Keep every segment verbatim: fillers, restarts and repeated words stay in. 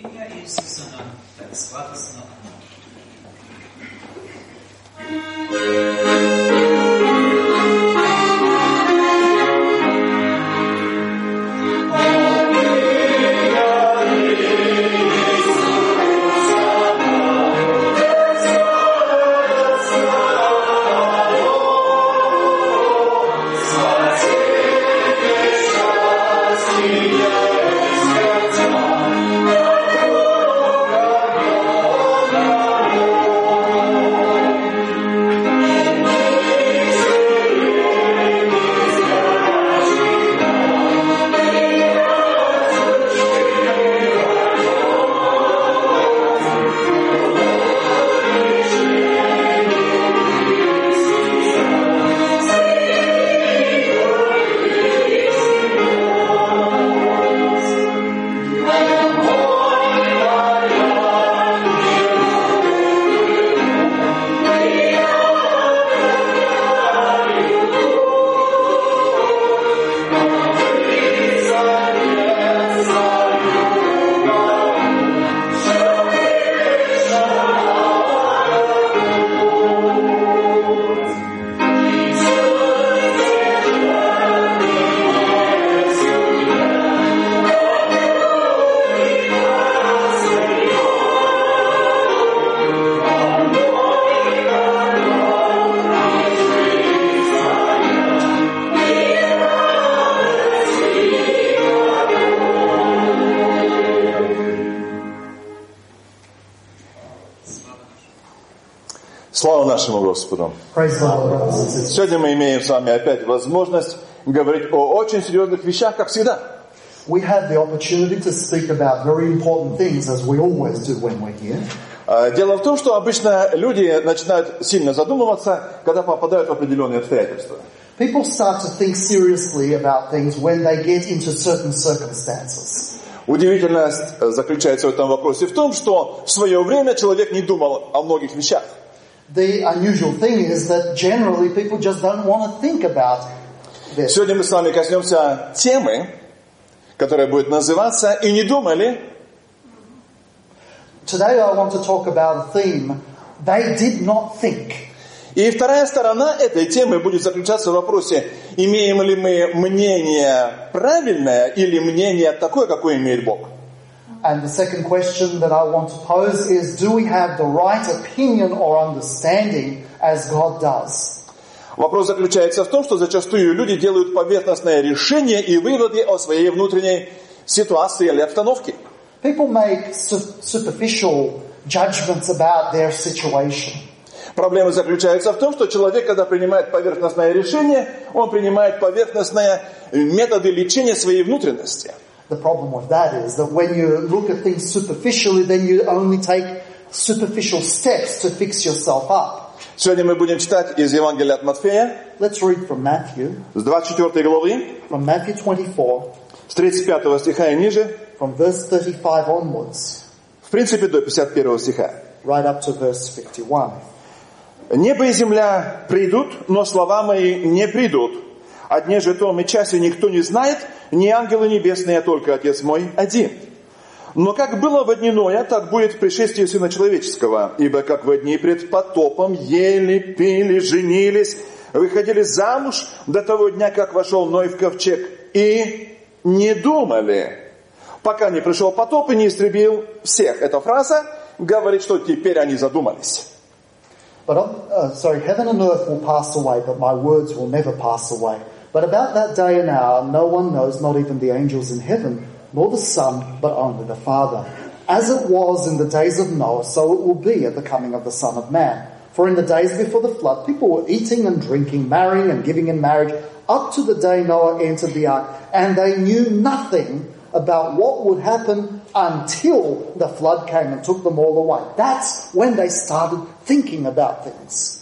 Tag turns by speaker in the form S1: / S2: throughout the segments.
S1: ім'я Ісуса нам так сладосно.
S2: Слава нашему Господу! Сегодня мы имеем с вами опять возможность говорить о очень серьезных вещах, как всегда.
S3: We have the opportunity to speak about very important things, as we always do when we're here.
S2: Дело в том, что обычно люди начинают сильно задумываться, когда попадают в определенные обстоятельства.
S3: People start to think seriously about things when they get into certain circumstances.
S2: Удивительность заключается в этом вопросе в том, что в свое время человек не думал о многих вещах.
S3: The unusual thing is that generally people just don't want to think about this.
S2: Сегодня мы с вами коснемся темы, которая будет называться «И не думали».
S3: Today I want to talk about a theme, they did not think.
S2: И вторая сторона этой темы будет заключаться в вопросе, имеем ли мы мнение правильное или мнение такое, какое имеет Бог.
S3: And the second question that I want to pose is, do we have the right opinion or understanding as God does?
S2: Вопрос заключается в том, что зачастую люди делают поверхностное решение и выводы о своей внутренней ситуации или обстановке.
S3: People make su- superficial judgments about their situation.
S2: Проблема заключается в том, что человек, когда принимает поверхностное решение, он принимает поверхностные методы лечения своей внутренности.
S3: The problem with that is that when you look at things superficially, then you only take superficial steps to fix yourself up.
S2: Сегодня мы будем читать из Евангелия от Матфея.
S3: Let's read from Matthew.
S2: С двадцать четвёртой главы.
S3: From Matthew twenty-four.
S2: С тридцать пятого стиха и ниже.
S3: From verse thirty-five onwards.
S2: В принципе, до пятьдесят первого стиха.
S3: Right up to verse fifty-one.
S2: «Небо и земля придут, но слова мои не придут. О дне же том и часе никто не знает, ни ангелы небесные, а только Отец мой один. Но как было во дни Ноя, так будет в пришествии Сына Человеческого. Ибо как во дни пред потопом ели, пили, женились, выходили замуж до того дня, как вошел Ной в ковчег, и не думали, пока не пришел потоп и не истребил всех». Эта фраза говорит, что теперь они задумались.
S3: But uh, sorry, heaven and earth will pass away, but my words will never pass away. But about that day and hour, no one knows, not even the angels in heaven, nor the Son, but only the Father. As it was in the days of Noah, so it will be at the coming of the Son of Man. For in the days before the flood, people were eating and drinking, marrying and giving in marriage, up to the day Noah entered the ark, and they knew nothing about what would happen until the flood came and took them all away. That's when they started thinking about things.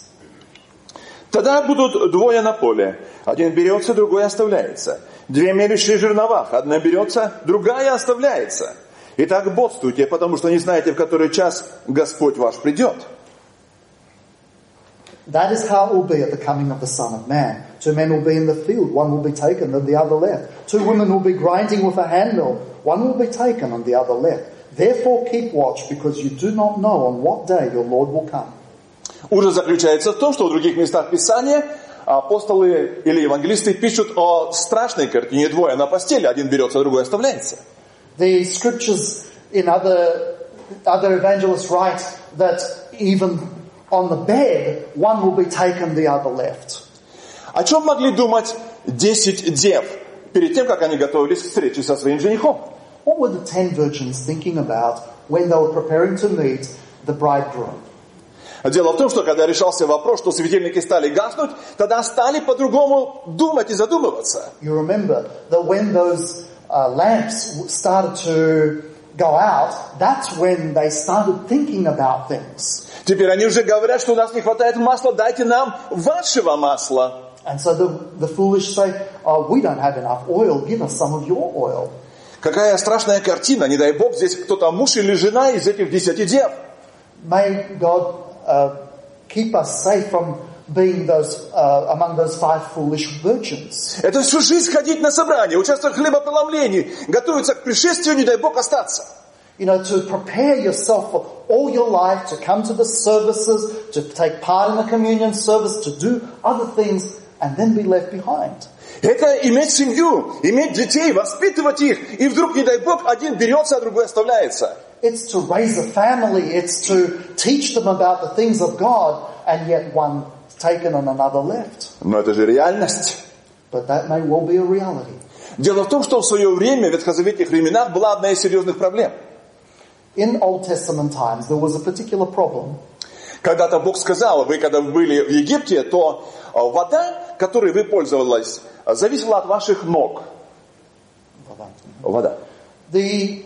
S2: Тогда будут двое на поле. Один берется, другой оставляется. Две мелющие жерновах. Одна берется, другая оставляется. Итак, бодствуйте, потому что не знаете, в который час Господь ваш придет.
S3: That is how it will be at the coming of the Son of Man. Two men will be in the field, one will be taken and the other left. Two women will be grinding with a handmill, one will be taken and the other left. Therefore keep watch, because you do not know on what day your Lord will come.
S2: Ужас заключается в том, что в других местах Писания апостолы или евангелисты пишут о страшной картине: двое на постели, один берется, другой оставляется.
S3: The scriptures in other other evangelists write that even on the bed, one will be taken, the other left.
S2: О чем могли думать десять дев перед тем, как они готовились к встрече со своим женихом?
S3: What were the ten virgins thinking about when they were preparing to meet the bridegroom?
S2: Дело в том, что когда решался вопрос, что светильники стали гаснуть, тогда стали по-другому думать и задумываться.
S3: You remember that when those uh, lamps started to go out, that's when they started thinking about things.
S2: Теперь они уже говорят, что у нас не хватает масла, дайте нам вашего масла.
S3: And so the, the foolish say, oh, we don't have enough oil, give us some of your oil.
S2: Какая страшная картина, не дай Бог, здесь кто-то муж или жена из этих десяти дев.
S3: May God uh, keep us safe from being those uh, among those five foolish virgins.
S2: Это всю жизнь ходить на собрание, участвовать в хлебопреломлении, готовиться к пришествию, не дай Бог, остаться.
S3: You know, to prepare yourself for all your life, to come to the services, to take part in the communion service, to do other things, and then be left behind.
S2: Это иметь семью, иметь детей, воспитывать их, и вдруг, не дай Бог, один берется, а другой оставляется.
S3: It's to raise a family, it's to teach them about the things of God, and yet one taken and another left.
S2: Но это же реальность.
S3: But that may well be a reality.
S2: Дело в том, что в свое время, в ветхозаветных временах, была одна из серьезных проблем.
S3: In Old Testament times, there was a particular problem.
S2: Когда-то Бог сказал, вы когда были в Египте, то вода, которой вы пользовались, зависела от ваших ног. Вода.
S3: The,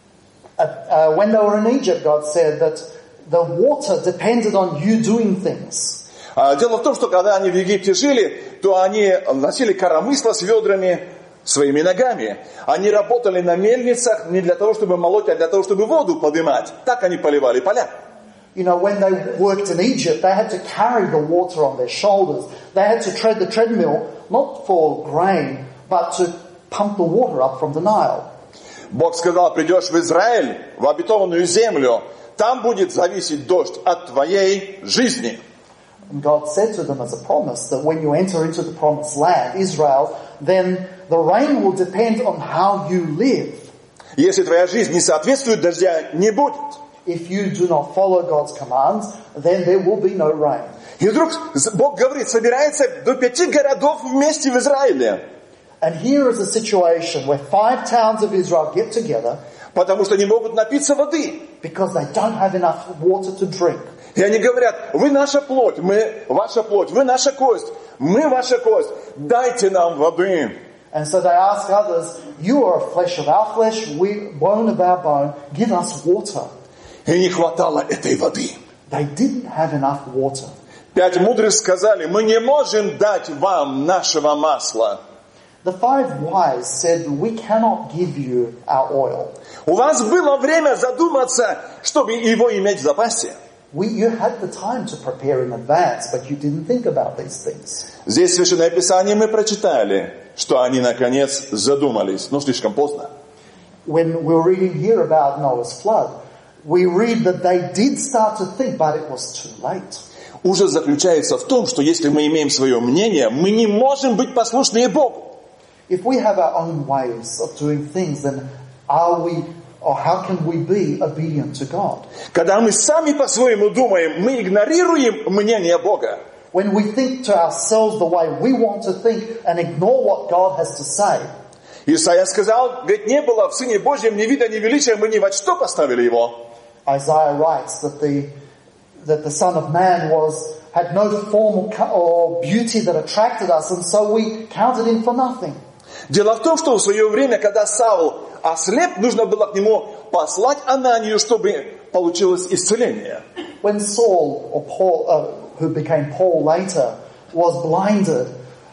S3: uh, uh, when they were in Egypt, God said that the water depended on you doing things.
S2: Дело в том, что когда они в Египте жили, то они носили коромысла с ведрами своими ногами. Они работали на мельницах не для того, чтобы молоть, а для того, чтобы воду поднимать. Так они поливали поля.
S3: You know, when they worked in Egypt, they had to carry the water on their shoulders. They had to tread the treadmill, not for grain, but to pump the water up from the Nile.
S2: Бог сказал, придешь в Израиль, в обетованную землю, там будет зависеть дождь от твоей жизни.
S3: And God said to them as a promise that when you enter into the promised land, Israel, then the rain will depend on how you live.
S2: Если твоя жизнь не соответствует, дождя не будет.
S3: If you do not follow God's commands, then there will be no rain.
S2: И вдруг Бог говорит, собирается до пяти городов вместе в Израиле.
S3: And here is a situation where five towns of Israel get together
S2: потому что не могут напиться воды.
S3: because they don't have enough water to drink.
S2: И они говорят, вы наша плоть, мы ваша плоть, вы наша кость, мы ваша кость, дайте нам воды.
S3: And so they ask others, you are flesh of our flesh, we bone of our bone, give us water.
S2: И не хватало этой воды.
S3: They didn't have enough water.
S2: Пять мудрых сказали, мы не можем дать вам нашего масла.
S3: The five wise said, we cannot give you our oil.
S2: У вас было время задуматься, чтобы его иметь в запасе.
S3: We, you had the time to prepare in advance, but you didn't think about these things.
S2: Здесь в Священном Писании мы прочитали, что они наконец задумались, но слишком поздно.
S3: When we're reading here about Noah's flood, we read that they did start to think, but it was too late.
S2: Ужас заключается в том, что если мы имеем свое мнение, мы не можем быть послушны Богу.
S3: If we have our own ways of doing things, then are we, or how can we be obedient to God?
S2: Когда мы сами по-своему думаем, мы игнорируем мнение Бога.
S3: When we think to ourselves the way we want to think and ignore what God has to say.
S2: Исайя сказал, ведь не было в Сыне Божьем ни вида, ни величия, мы ни во что поставили его.
S3: Isaiah writes that the that the Son of Man was had no form or, or beauty that attracted us, and so we counted him for nothing.
S2: Дело в том, что в свое время, когда Саул ослеп, нужно было к нему послать Ананию, чтобы получилось исцеление.
S3: When Saul, or Paul, uh, who became Paul later, was blinded,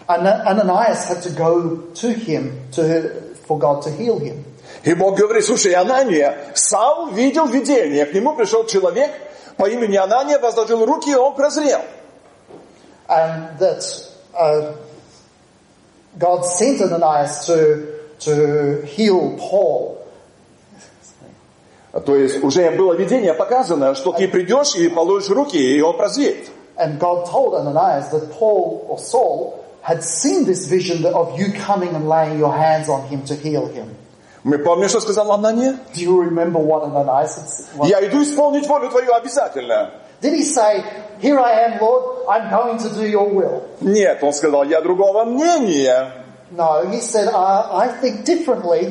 S3: Ananias had to go to him to, for God to heal him.
S2: И Бог говорит, слушай, Анания, Саул видел видение, к нему пришел человек по имени Анания, возложил руки, и он прозрел.
S3: And that uh, God sent Ananias to, to heal Paul.
S2: То есть уже было видение показано, что ты придешь и положишь руки, и он прозреет.
S3: And God told Ananias that Paul or Saul had seen this vision of you coming and laying your hands on him to heal him.
S2: Мы помним, что сказал Анания?
S3: Do you remember what Ananias had said?
S2: Я иду исполнить волю твою обязательно.
S3: Did he say, here I am, Lord, I'm going to do your will?
S2: Нет, он сказал, я другого мнения.
S3: No, he said, I, I think differently.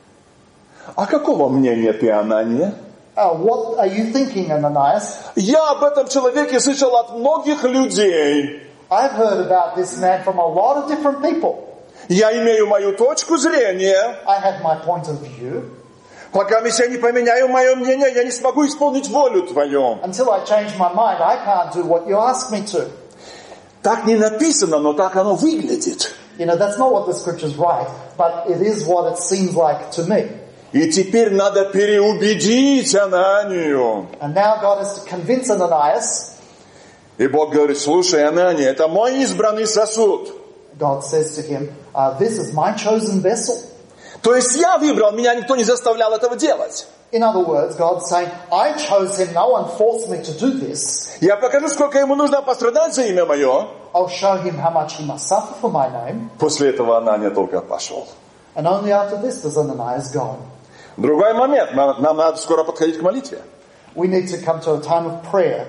S2: А какого мнения ты, Анания?
S3: Uh, what are you thinking, Ananias?
S2: Я об этом человеке слышал от многих людей.
S3: I've heard about this man from a lot of different people.
S2: Я имею мою точку зрения.
S3: I have my point of view.
S2: Пока я не поменяю мое мнение, я не смогу исполнить волю твою.
S3: Until I change my mind, I can't do what you ask me to.
S2: Так не написано, но так оно выглядит.
S3: You know, that's not what the scriptures write, but it is what it seems like to me.
S2: И теперь надо переубедить Ананию.
S3: And now God has to convince Ananias.
S2: И Бог говорит, слушай, Анания, это мой избранный сосуд.
S3: God says to him, uh, this is my chosen vessel.
S2: То есть я выбрал, меня никто не заставлял этого делать.
S3: In other words, God's saying, I chose him, no one forced me to do this.
S2: Я покажу, сколько ему нужно пострадать за имя мое.
S3: I'll show him how much he must suffer for my name.
S2: После этого Анания только пошел.
S3: And only after this does Ananias go.
S2: Другой момент, нам, нам надо скоро подходить к молитве.
S3: We need to come to a time of prayer.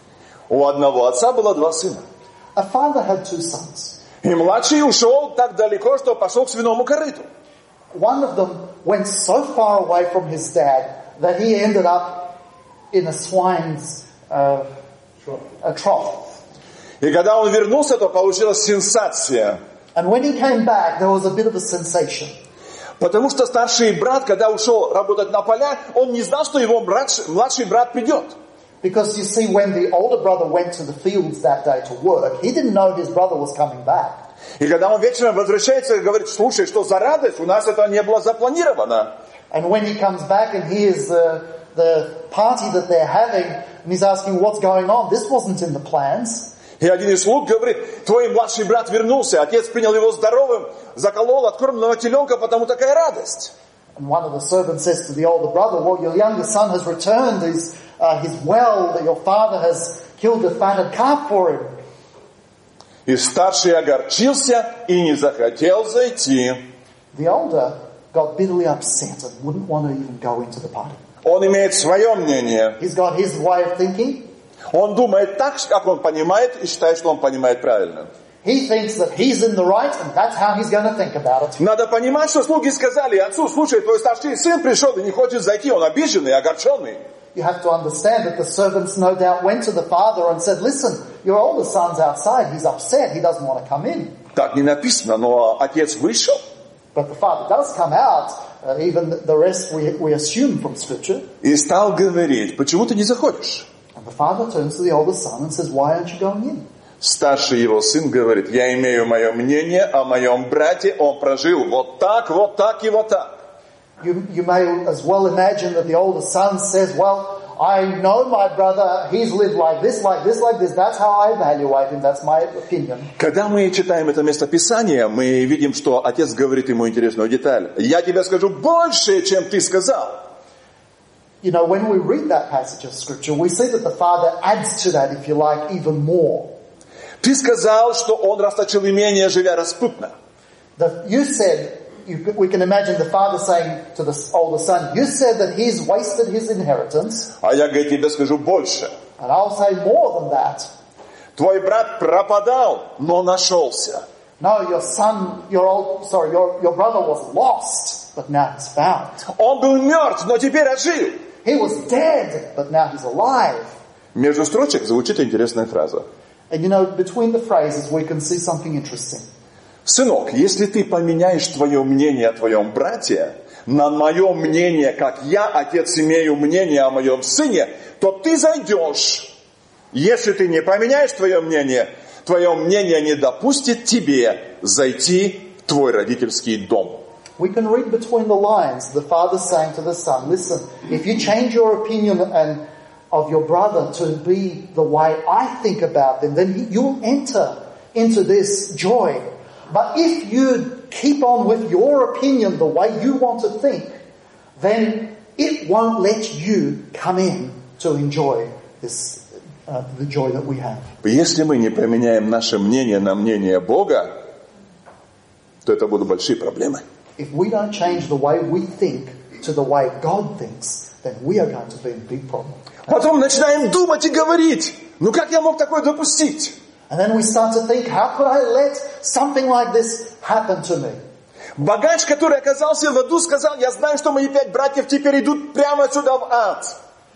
S2: У одного отца было два сына.
S3: A father had two sons.
S2: И младший ушел так далеко, что пошел к свиному корыту.
S3: One of them went so far away from his dad that he ended up in a swine's uh, a trough.
S2: И когда он вернулся, то получилась сенсация.
S3: And when he came back, there was a bit of a sensation.
S2: Потому что старший брат, когда ушел работать на поля, он не знал, что его младший, младший брат придет.
S3: Because you see, when the older brother went to the fields that day to work, he didn't know his brother was coming back.
S2: И когда он вечером возвращается и говорит, слушай, что за радость, у нас это не было запланировано.
S3: And when he comes back and hears the, the party that they're having, and he's asking what's going on, this wasn't in the plans.
S2: И один из слуг говорит, твой младший брат вернулся, отец принял его здоровым, заколол откормленного теленка, потому такая радость.
S3: And one of the servants says to the older brother, well, your younger son has returned, he's, uh, he's well, that your father has killed a fatted calf for him.
S2: И старший огорчился и не захотел зайти.
S3: The older got bitterly upset and wouldn't want to even go into the party.
S2: Он имеет свое мнение.
S3: He's got his way of thinking.
S2: Он думает так, как он понимает, и считает, что он понимает правильно.
S3: He thinks that he's in the right, and that's how he's going to think about it.
S2: Надо понимать, что слуги сказали отцу, слушай, твой старший сын пришел и не хочет зайти, он обиженный, огорченный.
S3: You have to understand that the servants no doubt went to the father and said, listen, your older son's outside, he's upset, he doesn't want to come in.
S2: Так не написано, но отец вышел.
S3: But the father does come out, uh, even the rest we, we assume from scripture.
S2: И стал говорить, почему ты не заходишь?
S3: And the father turns to the older son and says, why aren't you going in?
S2: Старший его сын говорит, я имею мое мнение о моем брате, он прожил вот так, вот так и вот так.
S3: You, you may as well imagine that the older son says, well, I know my brother, he's lived like this, like this, like this, that's how I evaluate him, that's my opinion.
S2: Когда мы читаем это местописание, мы видим, что отец говорит ему интересную деталь. Я тебе скажу больше, чем ты сказал.
S3: You know, when we read that passage of scripture, we see that the father adds to that, if you like, even more.
S2: Ты сказал, что он расточил имение, живя распутно.
S3: The, you said, you, we can imagine the father saying to the older son, you said that he's wasted his inheritance.
S2: А я, говорит, тебе скажу больше.
S3: And I'll say more than that.
S2: Твой брат пропадал, но нашелся.
S3: No, your son, your old, sorry, your, your brother was lost, but now he's found.
S2: Он был мертв, но теперь ожил.
S3: He was dead, but now he's alive.
S2: Между строчек звучит интересная фраза.
S3: And you know, between the phrases we can see something interesting.
S2: Сынок, если ты поменяешь твое мнение о твоем брате на мое мнение, как я, отец, имею мнение о моем сыне, то ты зайдешь. Если ты не поменяешь твое мнение, твое мнение не допустит тебе зайти в твой родительский дом.
S3: We can read between the lines, the father saying to the son, listen, if you change your opinion and of your brother to be the way I think about them, then you'll enter into this joy. But if you keep on with your opinion the way you want to think, then it won't let you come in to enjoy this, uh, the joy that we have.
S2: Если мы не поменяем наше мнение на мнение Бога, то это будут большие проблемы.
S3: If we don't change the way we think to the way God thinks, then we are going to be in big problem.
S2: Потом начинаем думать и говорить, ну как я мог такое допустить?
S3: And then we start to think, how could I let something like this happen to me?
S2: Богач, который оказался в аду, сказал, я знаю, что мои пять братьев теперь идут прямо сюда в ад.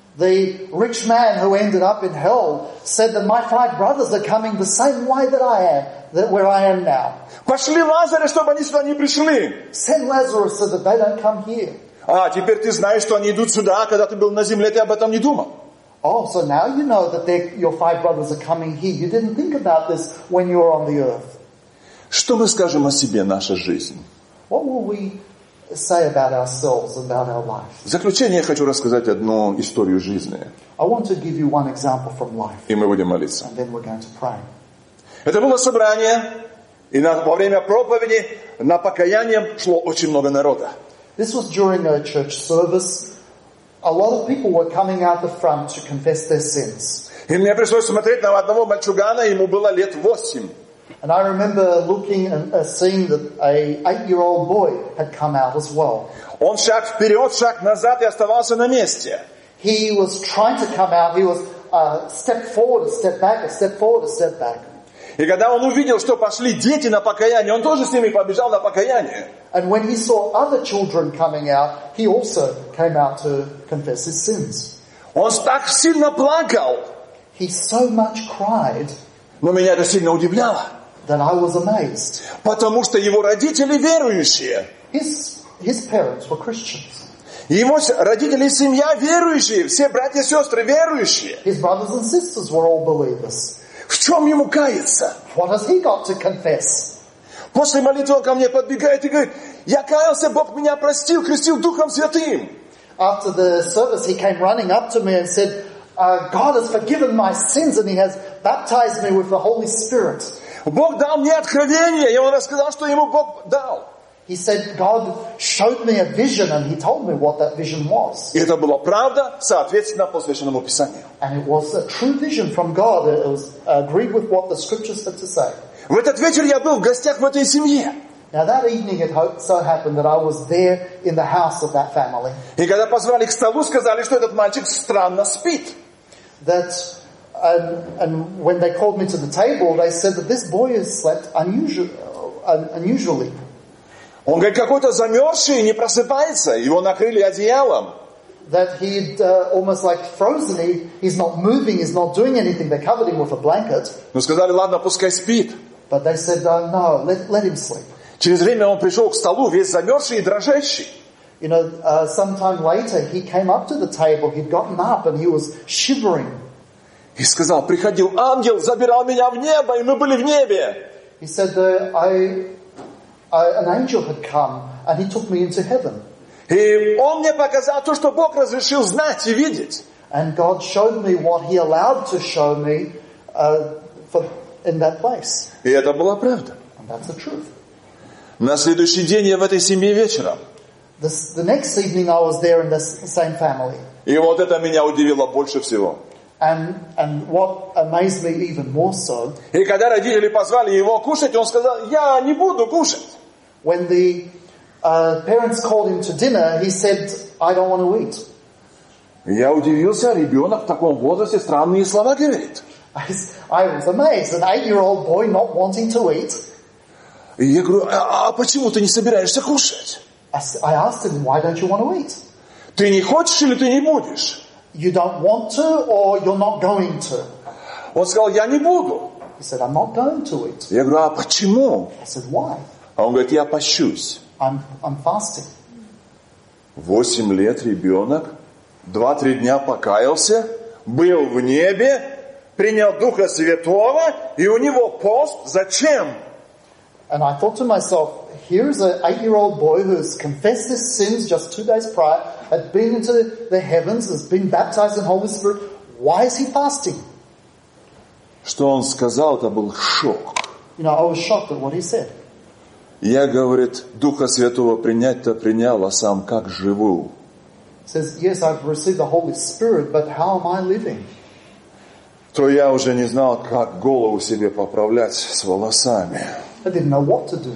S3: The rich man who ended up in hell said that my five brothers are coming the same way that I am, that where I am now.
S2: Пошли Лазаря, чтобы они сюда не пришли.
S3: Send Lazarus so that they don't come here.
S2: А, теперь ты знаешь, что они идут сюда, а когда ты был на земле, ты об этом не думал.
S3: Oh, so now you know that your five brothers are coming here. You didn't think about this when you were on the earth.
S2: Что мы скажем о себе, наша жизнь?
S3: What will we say about ourselves, about our life?
S2: В заключение я хочу рассказать одну историю жизни.
S3: I want to give you one example from life.
S2: И мы будем молиться.
S3: And then we're going to pray.
S2: Это было собрание, и на, во время проповеди на покаяние шло очень много народа.
S3: This was during a church service. A lot of people were coming out the front to confess their sins.
S2: И мне пришлось смотреть на одного мальчугана, ему было лет восемь.
S3: And I remember looking and uh, seeing that a eight-year-old boy had come out as well.
S2: Он шаг вперед, шаг назад и оставался на месте.
S3: He was trying to come out. He was uh, step forward, a step back, a step forward, a step back.
S2: И когда он увидел, что пошли дети на покаяние, он тоже с ними побежал на покаяние.
S3: And when he saw other children coming out, he also came out to confess his sins.
S2: Он так сильно плакал.
S3: He so much cried.
S2: Но меня это сильно удивляло.
S3: That I was amazed.
S2: Потому что его родители верующие.
S3: His, his parents were Christians.
S2: Его родители и семья верующие. Все братья и сестры верующие.
S3: His brothers and sisters were all believers.
S2: В чем ему каяться?
S3: What has he got to confess?
S2: После молитвы он ко мне подбегает и говорит, я каялся, Бог меня простил, крестил Духом Святым.
S3: After the service, he came running up to me and said, uh, God has forgiven my sins and he has baptized me with the Holy Spirit.
S2: Бог дал мне откровение, и он рассказал, что ему Бог дал.
S3: He said, God showed me a vision and he told me what that vision was.
S2: И это была правда, соответственно, по Священному Писанию.
S3: And it was a true vision from God. It was agreed with what the scriptures had to say.
S2: В этот вечер я был в гостях в этой семье.
S3: Now that evening it so happened that I was there in the house of that family.
S2: И когда позвали к столу, сказали, что этот мальчик странно спит.
S3: That, and, and when they called me to the table, they said that this boy has slept unusual, uh, unusually.
S2: Он говорит, какой-то замерзший, не просыпается. Его накрыли одеялом.
S3: That he'd uh, almost like frozen. He, he's not moving, he's not doing anything. They covered him with a blanket.
S2: Ну, сказали, ладно, пускай спит.
S3: But they said, uh, no, let, let him sleep.
S2: Через время он пришел к столу, весь замерзший и дрожащий.
S3: You know, uh, sometime later, he came up to the table, he'd gotten up and he was shivering.
S2: И сказал, приходил ангел, забирал меня в небо, и мы были в небе.
S3: He said, uh, I, I, an angel had come and he took me into heaven.
S2: И он мне показал то, что Бог разрешил знать и видеть.
S3: And God showed me what he allowed to show me uh, for, in that place.
S2: И это была правда.
S3: And that's the truth.
S2: На следующий день я в этой семье вечером.
S3: This, the next evening I was there in the same family.
S2: И вот это меня удивило больше всего.
S3: And, and what amazed me even more so,
S2: и когда родители позвали его кушать, он сказал, я не буду кушать.
S3: When the uh, parents called him to dinner, he said, I don't want to eat.
S2: Я удивился, ребенок в таком возрасте странные слова говорит.
S3: I was, I was amazed, an eight-year-old boy not wanting to eat.
S2: И я говорю, а, а почему ты не собираешься кушать?
S3: I, I asked him, why don't you want to eat?
S2: Ты не хочешь или ты не будешь?
S3: You don't want to or you're not going to?
S2: Он сказал, я не буду.
S3: He said, I'm not going to eat.
S2: Я говорю, а почему?
S3: I said, why?
S2: А он говорит, я пощусь.
S3: I'm, I'm fasting.
S2: Восемь лет ребенок, два-три дня покаялся, был в небе, принял Духа Святого, и у него пост. Зачем?
S3: And I thought to myself, here's an eight-year-old boy who has confessed his sins just two days prior, had been into the heavens, has been baptized in the Holy Spirit. Why is he fasting?
S2: Что он сказал, это был шок.
S3: You know, I was shocked at what he said.
S2: Я, говорит, Духа Святого принять-то принял, а сам как живу.
S3: says, yes, I've received the Holy Spirit, but how am I living?
S2: То я уже не знал, как голову себе поправлять с волосами.
S3: I didn't know what to do.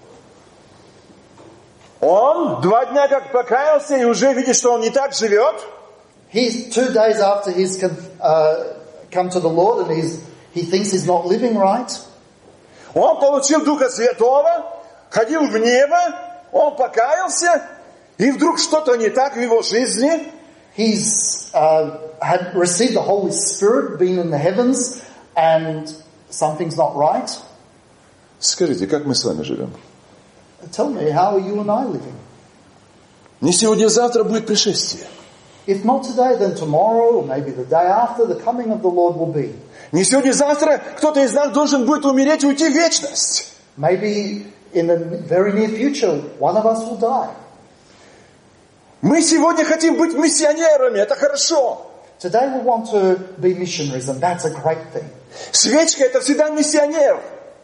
S2: Он два дня как покаялся и уже видит, что он не так живет.
S3: He's two days after he's come, uh, come to the Lord and he's, he thinks he's not living right.
S2: Он получил Духа Святого, ходил в небо, он покаялся, и вдруг что-то не так в его жизни.
S3: He's uh, had received the Holy Spirit, been in the heavens, and something's not right.
S2: Скажите, как мы с вами живем?
S3: Tell me, how are you and I living?
S2: Не сегодня-завтра будет пришествие.
S3: If not today, then tomorrow, or maybe the day after, the coming of the Lord will be.
S2: Не сегодня-завтра кто-то из нас должен будет умереть и уйти в вечность.
S3: Maybe in the very near future, one of us will die.
S2: Мы сегодня хотим быть миссионерами, это хорошо.
S3: Today we want to be missionaries, and that's a great thing.
S2: Свечка — это всегда миссионер.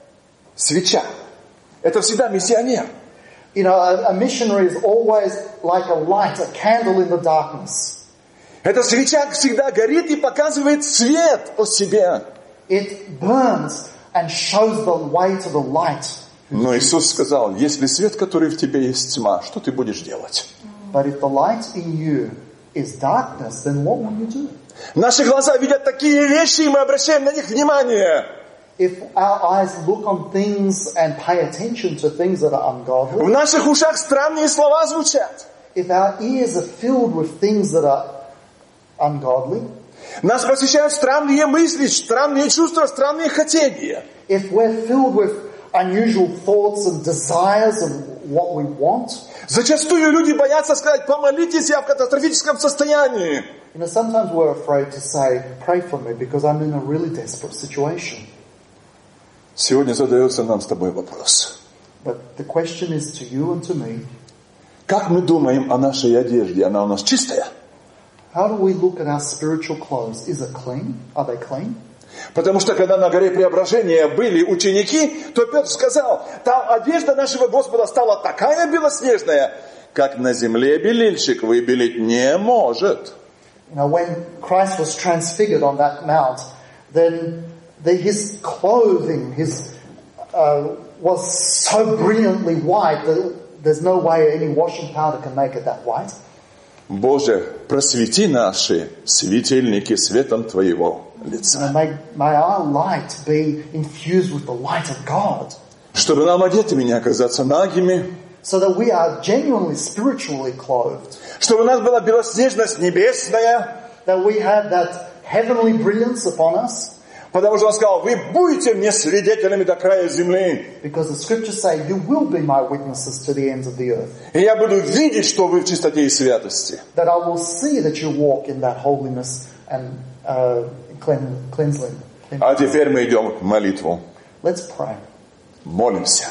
S2: Свеча — это всегда миссионер.
S3: You know, a, a missionary is always like a light, a candle in the darkness.
S2: Эта свеча всегда горит и показывает свет о себе.
S3: It burns and shows the way to the light.
S2: Но Иисус сказал, если свет, который в тебе, есть тьма, что ты будешь делать?
S3: But if the light in you is darkness, then what will you do?
S2: Наши глаза видят такие вещи, и мы обращаем на них внимание.
S3: If our eyes look on things and pay attention to things that are
S2: В
S3: ungodly,
S2: наших ушах странные слова звучат.
S3: if our ears are filled with things that are ungodly,
S2: Нас посещают странные мысли, странные чувства, странные хотения.
S3: if we're filled with unusual thoughts and desires and what we want,
S2: Зачастую люди боятся сказать, помолитесь, я в катастрофическом состоянии.
S3: you know, sometimes we're afraid to say, pray for me because I'm in a really desperate situation.
S2: Сегодня задается нам с тобой вопрос.
S3: But the question is to you and to me,
S2: Как мы думаем о нашей одежде? Она у нас чистая?
S3: how do we look at our spiritual clothes? Is it clean? Are they clean?
S2: Потому что когда на горе Преображения были ученики, то Петр сказал, там одежда нашего Господа стала такая белоснежная, как на земле белильщик выбелить не может.
S3: Now, when Christ was transfigured on that mount, then the, his clothing, his uh, was so brilliantly white that there's no way any washing powder can make it that white.
S2: Боже, просвети наши светильники светом Твоего лица.
S3: And may, may our light be infused with the light of God,
S2: Чтобы нам одетыми не оказаться нагими,
S3: so that we are genuinely spiritually clothed,
S2: чтобы у нас была белоснежность небесная,
S3: that we have that heavenly brilliance upon us,
S2: потому что Он сказал, вы будете мне свидетелями до края земли.
S3: because the scriptures say, you will be my witnesses to the ends of the earth,
S2: И я буду видеть, что вы в чистоте и святости.
S3: that I will see that you walk in that holiness and uh, clean, cleansing.
S2: А теперь мы идем в молитву.
S3: Let's pray.
S2: Молимся.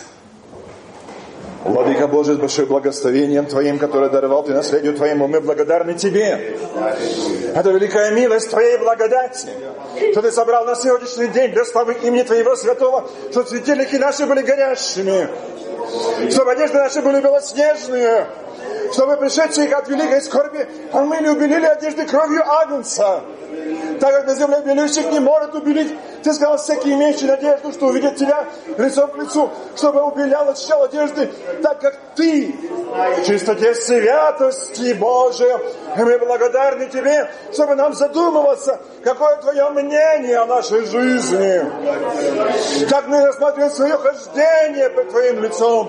S2: Владыка Божий, с большим благословением Твоим, которое даровал Ты наследию Твоему, мы благодарны Тебе. Это великая милость Твоей благодати, что Ты собрал на сегодняшний день для славы имени Твоего Святого, что светильники наши были горящими, чтобы одежды наши были белоснежные, чтобы пришедшие от великой скорби омыли, убелили одежды кровью Агнца. Так как на земле белильщик не может убелить, Ты сказал, всякий имеющий надежду, что увидит Тебя лицом к лицу, чтобы убелял, очищал одежды, так как Ты в чистоте святости Божией. И мы благодарны Тебе, чтобы нам задумываться, какое Твое мнение о нашей жизни. Как мы рассматриваем свое хождение под Твоим лицом.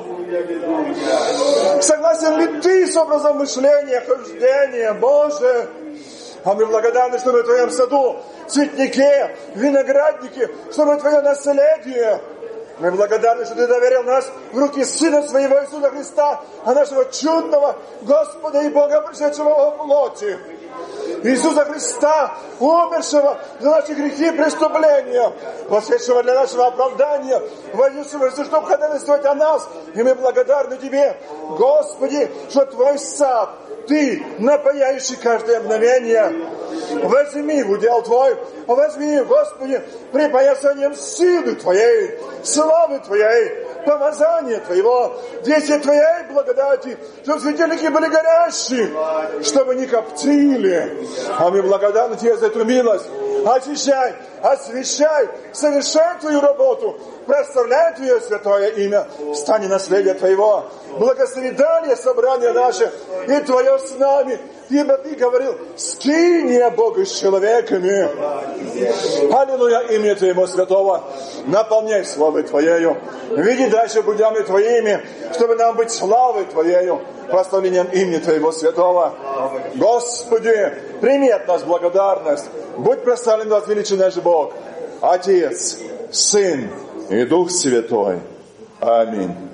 S2: Согласен ли Ты с образом мышления, хождения, Боже? А мы благодарны, что мы в Твоем саду, цветнике, винограднике, что мы Твое наследие. Мы благодарны, что Ты доверил нас в руки Сына Своего Иисуса Христа, а нашего чудного Господа и Бога, пришедшего во плоти. Иисуса Христа, умершего за наши грехи и преступления, воскресшего для нашего оправдания, вознесшего, чтобы ходатайствовать о нас. И мы благодарны Тебе, Господи, что Твой сад, Ты, напаяющий каждое мгновение. Возьми в удел Твой, возьми, Господи, припоясанием силы Твоей, славы Твоей, помазания Твоего, действия Твоей благодати, чтобы светильники были горящие, чтобы не коптили. А мы благодарны Тебе за эту милость. Очищай, освящай, совершай Твою работу, прославляй Твое святое имя, стань наследие Твоего, благослови далее собрание наше и Твое с нами, ибо Ты говорил, скиния Бога с человеками. Аллилуйя, имя Твоего святого, наполняй славой Твоею, веди дальше путями Твоими, чтобы нам быть славой Твоею, прославлением имени Твоего святого. Господи, прими от нас благодарность, будь прославлен, возвеличен наш Бог, Отец, Сын и Дух Святой. Аминь.